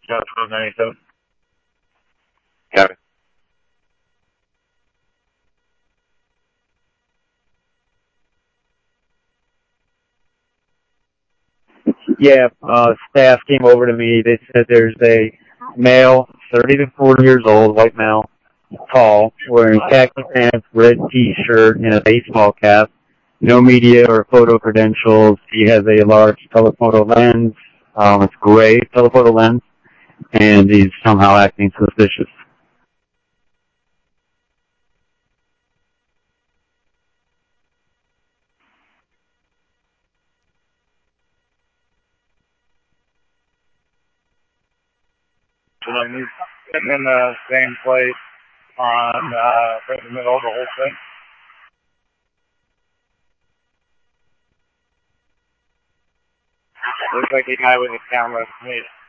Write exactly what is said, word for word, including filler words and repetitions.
Yeah, twelve ninety-seven. Got it. Yeah, uh, staff came over to me. They said there's a male, thirty to forty years old, white male, tall, wearing khaki pants, red t-shirt, and a baseball cap. No media or photo credentials. He has a large telephoto lens. Um, it's gray telephoto lens, and he's somehow acting suspicious. So then he's sitting in the same place on, uh, right in the middle of the whole thing. Looks like a guy with a camera to me.